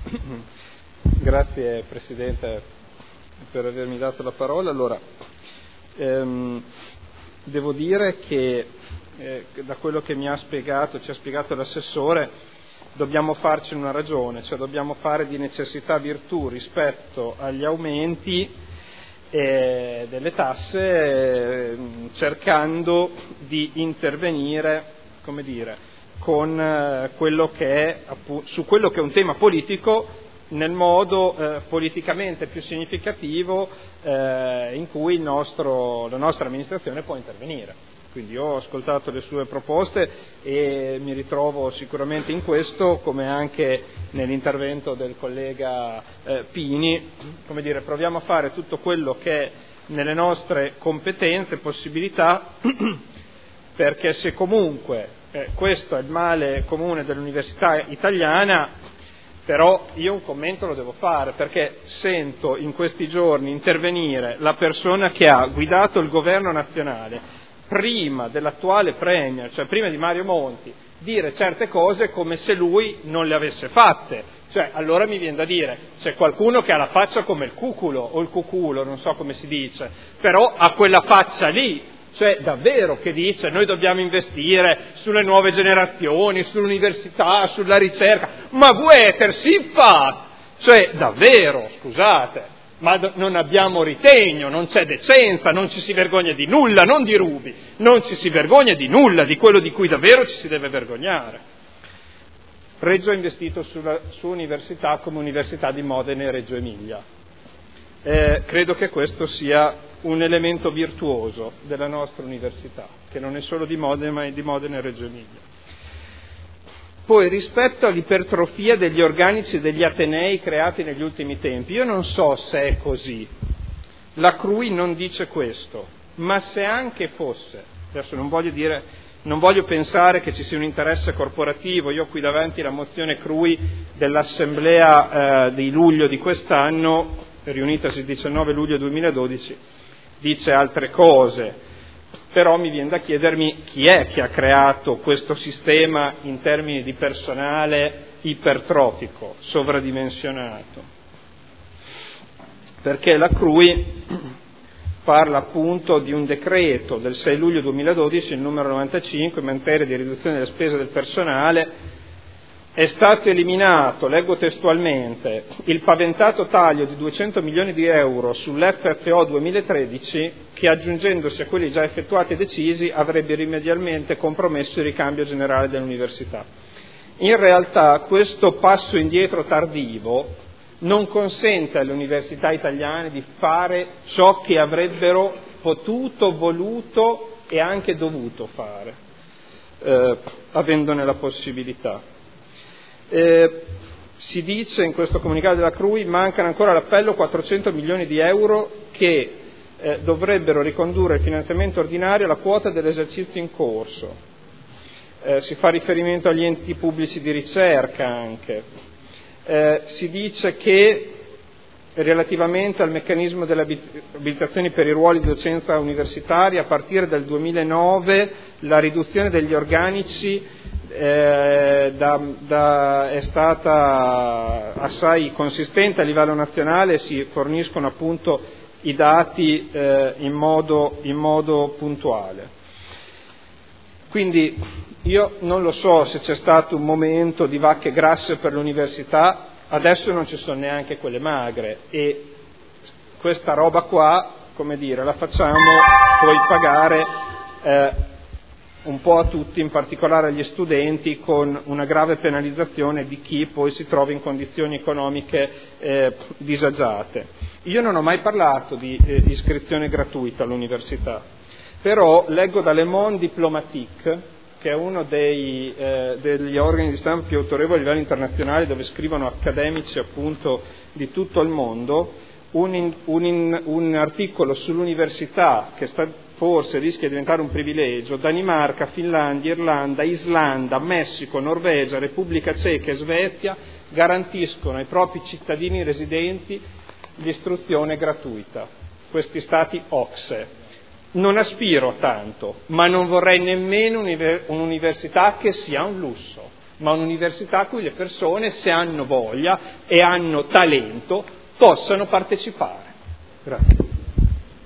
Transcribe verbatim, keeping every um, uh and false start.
Grazie Presidente per avermi dato la parola. Allora, ehm, devo dire che eh, da quello che mi ha spiegato, ci ha spiegato l'assessore, dobbiamo farci una ragione, cioè dobbiamo fare di necessità virtù rispetto agli aumenti eh, delle tasse, eh, cercando di intervenire, come dire, con eh, quello che è appu- su quello che è un tema politico nel modo eh, politicamente più significativo eh, in cui il nostro, la nostra amministrazione può intervenire. Quindi io ho ascoltato le sue proposte e mi ritrovo sicuramente in questo, come anche nell'intervento del collega eh, Pini, come dire, proviamo a fare tutto quello che è nelle nostre competenze, possibilità, perché se comunque eh, questo è il male comune dell'università italiana, però io un commento lo devo fare, perché sento in questi giorni intervenire la persona che ha guidato il governo nazionale prima dell'attuale Premier, cioè prima di Mario Monti, dire certe cose come se lui non le avesse fatte. Cioè, allora mi viene da dire, c'è qualcuno che ha la faccia come il cuculo, o il cuculo, non so come si dice, però ha quella faccia lì, cioè davvero che dice noi dobbiamo investire sulle nuove generazioni, sull'università, sulla ricerca, ma Gueter si fa, cioè davvero, scusate, ma non abbiamo ritegno, non c'è decenza, non ci si vergogna di nulla, non di Rubi, non ci si vergogna di nulla, di quello di cui davvero ci si deve vergognare. Reggio ha investito sulla sua università come Università di Modena e Reggio Emilia. Eh, credo che questo sia un elemento virtuoso della nostra università, che non è solo di Modena, ma è di Modena e Reggio Emilia. Poi, rispetto all'ipertrofia degli organici degli atenei creati negli ultimi tempi, io non so se è così. La C R U I non dice questo, ma se anche fosse, adesso non voglio dire, non voglio pensare che ci sia un interesse corporativo, io ho qui davanti la mozione C R U I dell'assemblea eh, di luglio di quest'anno, riunitasi il diciannove luglio duemiladodici, dice altre cose. Però mi viene da chiedermi chi è che ha creato questo sistema in termini di personale ipertrofico, sovradimensionato. Perché la C R U I parla appunto di un decreto del sei luglio duemiladodici, il numero novantacinque, in materia di riduzione delle spese del personale. È stato eliminato, leggo testualmente, il paventato taglio di duecento milioni di euro sull'F F O duemilatredici che, aggiungendosi a quelli già effettuati e decisi, avrebbe irrimediabilmente compromesso il ricambio generale dell'università. In realtà questo passo indietro tardivo non consente alle università italiane di fare ciò che avrebbero potuto, voluto e anche dovuto fare, eh, avendone la possibilità. Eh, si dice in questo comunicato della C R U I mancano ancora all'appello quattrocento milioni di euro che eh, dovrebbero ricondurre il finanziamento ordinario alla quota dell'esercizio in corso. Eh, si fa riferimento agli enti pubblici di ricerca anche. Eh, si dice che relativamente al meccanismo delle abilitazioni per i ruoli di docenza universitaria, a partire dal duemilanove la riduzione degli organici Eh, da, da, è stata assai consistente a livello nazionale, si forniscono appunto i dati eh, in, modo, in modo puntuale. Quindi io non lo so se c'è stato un momento di vacche grasse per l'università, adesso non ci sono neanche quelle magre e questa roba qua, come dire, la facciamo poi pagare eh, un po' a tutti, in particolare agli studenti, con una grave penalizzazione di chi poi si trova in condizioni economiche eh, disagiate. Io non ho mai parlato di eh, iscrizione gratuita all'università, però leggo da Le Monde Diplomatique, che è uno dei, eh, degli organi di stampa più autorevoli a livello internazionale, dove scrivono accademici appunto di tutto il mondo, un, in, un, in, un articolo sull'università che sta forse rischia di diventare un privilegio. Danimarca, Finlandia, Irlanda, Islanda, Messico, Norvegia, Repubblica Ceca e Svezia garantiscono ai propri cittadini residenti l'istruzione gratuita. Questi stati O C S E. Non aspiro a tanto, ma non vorrei nemmeno un'università che sia un lusso. ma un'università a cui le persone, se hanno voglia e hanno talento, possano partecipare. Grazie.